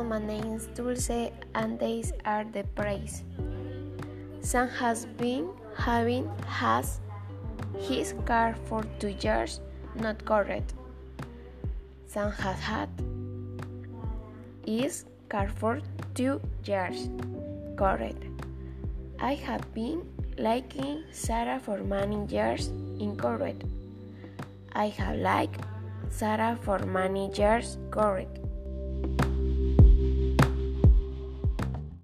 my name is Dulce and these are the praise. Sam has been having his car for 2 years, not correct. Sam has had his car for 2 years, correct. I have been liking Sarah for many years, incorrect. I have liked Sarah for many years, correct.